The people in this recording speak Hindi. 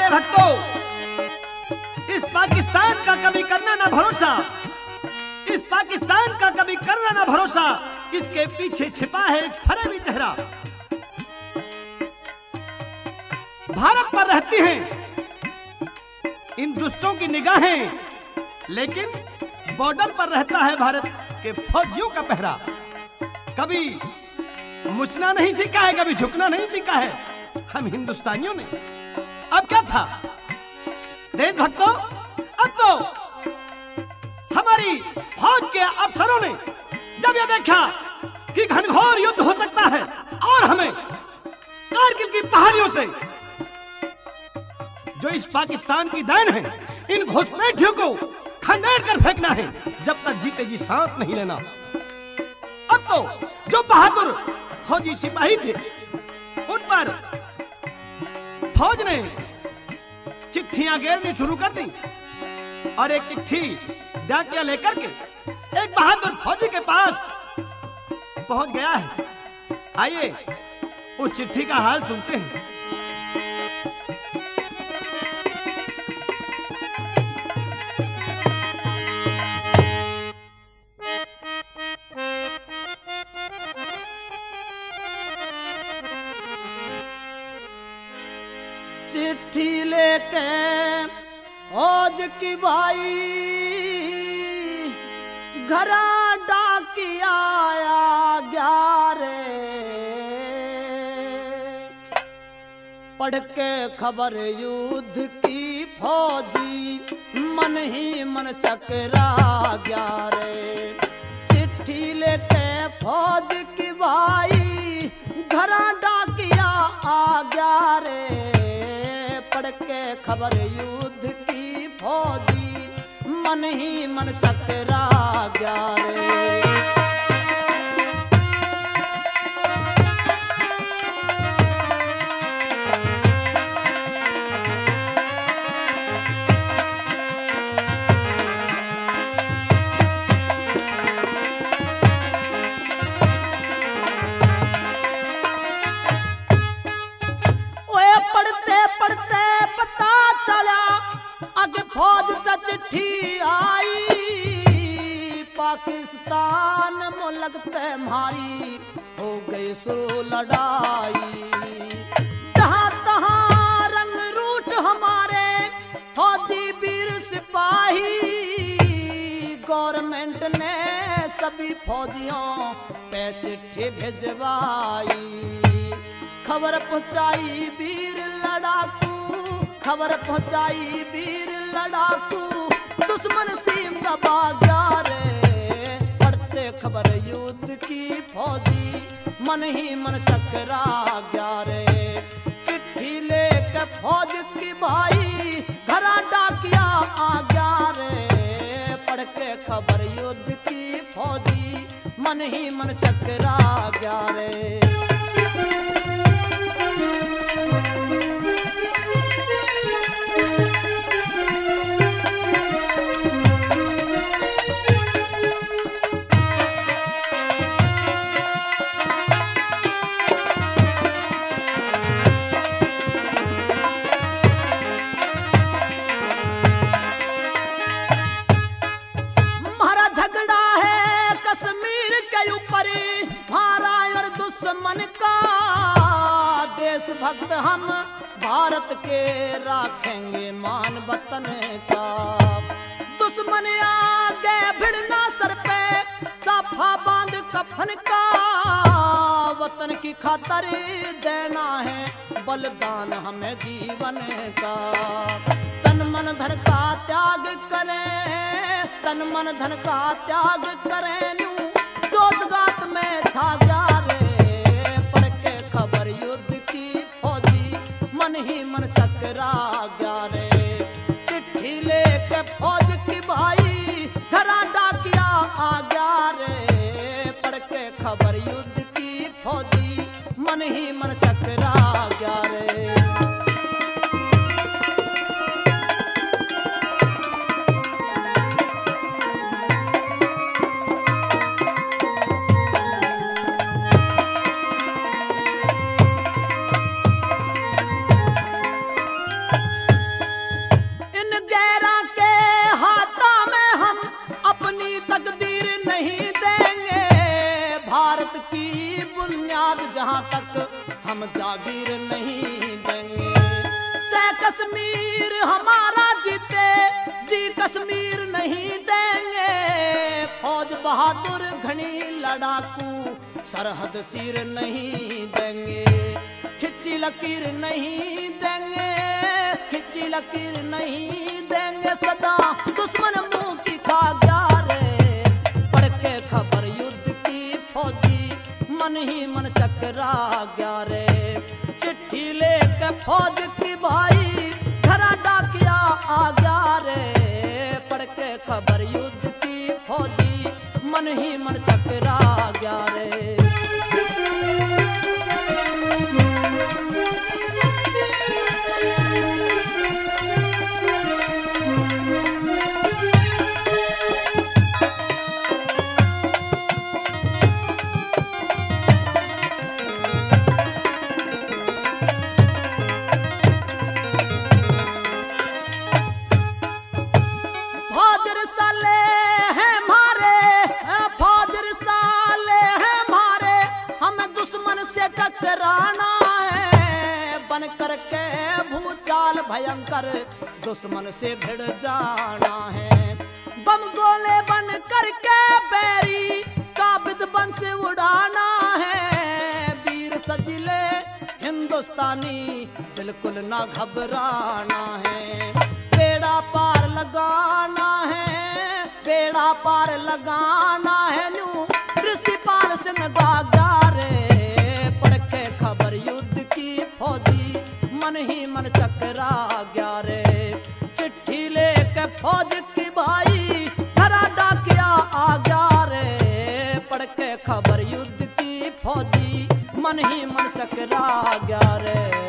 मेरे भक्तों, इस पाकिस्तान का कभी करना ना भरोसा, इस पाकिस्तान का कभी करना ना भरोसा, इसके पीछे छिपा है फरेबी चेहरा। भारत पर रहती हैं इन दुष्टों की निगाहें, लेकिन बॉर्डर पर रहता है भारत के फौजियों का पहरा। कभी मुचना नहीं सीखा है, कभी झुकना नहीं सीखा है हम हिंदुस्तानियों ने। अब क्या था देशभक्तों, अब तो हमारी फौज के अफसरों ने जब यह देखा कि घनघोर युद्ध हो सकता है और हमें कारगिल की पहाड़ियों से जो इस पाकिस्तान की देन है, इन घुसपैठियों को खंडेर कर फेंकना है, जब तक जीते जी सांस नहीं लेना। अब तो जो बहादुर फौजी सिपाही थे, उन पर फौज ने चिट्ठियां घेरनी शुरू कर दी और एक चिट्ठी डाकिया लेकर के एक बहादुर फौजी के पास पहुंच गया है। आइए उस चिट्ठी का हाल सुनते हैं। चिट्ठी लेके फौज की भाई घरा डाकिया आया ग्यारे, पढ़ के खबर युद्ध की फौजी मन ही मन चकरा ग्यारे। चिट्ठी लेके फौज की भाई घरा डाकिया आ ग्यारे, पढ़ के खबर युद्ध की फौजी मन ही मन चकरा ग्यारे। फौज त चिट्ठी आई पाकिस्तान मुल्क ते मारी हो गई सो लड़ाई। जहां तहां रंग रूट हमारे फौजी वीर सिपाही, गवर्नमेंट ने सभी फौजियों पे चिट्ठी भिजवाई। खबर पहुंचाई वीर लड़ाकू, खबर पहुंचाई वीर लड़ाकू, दुश्मन सीम दबा ग्यारे। पढ़ते खबर युद्ध की फौजी मन ही मन चकरा ग्यारे। चिट्ठी लेकर फौज की भाई घरा डाकिया आ ग्यारे, पढ़ के खबर युद्ध की फौजी मन ही मन चकरा ग्यारे। भक्त हम भारत के राखेंगे मान वतन का। दुश्मन आगे भिड़ना सर पे साफा बांध कफन का, वतन की खातिर देना है बलिदान हमें जीवन का। तन मन धन का त्याग करें, तन मन धन का त्याग करें, जोतगात में छा ग्यारे। पढ़ के खबर युद्ध की मन ही मन चकरा ग्यारे। चिट्ठी लेके फौज की भाई घरा डाकिया आ ग्यारे, पढ़ के खबर युद्ध की फौजी मन ही मन चकरा ग्यारे। तक हम जागीर नहीं देंगे। से कश्मीर हमारा जीते जी कश्मीर नहीं देंगे। फौज बहादुर घनी लड़ाकू सरहद सिर नहीं देंगे। खिच्ची लकीर नहीं देंगे, खिच्ची लकीर नहीं देंगे। सदा दुश्मन मुंह की खा गया रे, पढ़ के खबर युद्ध की फौजी मन ही मन चकरा गया रे। चिट्ठी लेके फौज की भाई घरा डाकिया आ गया रे, पढ़ के खबर युद्ध की फौजी मन ही मन चकरा गया रे। टकराना है बन करके भूचाल भयंकर दुश्मन से भिड़ जाना है। बम गोले बन करके बैरी का विध्वंस उड़ाना है। वीर सजिले हिंदुस्तानी बिल्कुल ना घबराना है। बेड़ा पार लगाना है, बेड़ा पार लगाना है। न्यू प्रिंसिपाल सिंह गागा रे, खबर युद्ध की फौजी मन ही मन चकरा गया रे। चिट्ठी लेके फौज की भाई घरा डाकिया आ गया रे, पढ़ के खबर युद्ध की फौजी मन ही मन चकरा गया रे।